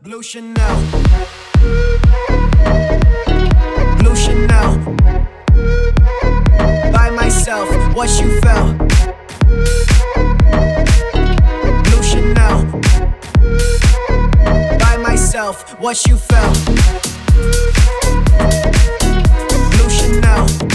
Blue Chanel. Blue Chanel. By myself, what you felt. Blue Chanel. By myself, what you felt. Blue Chanel.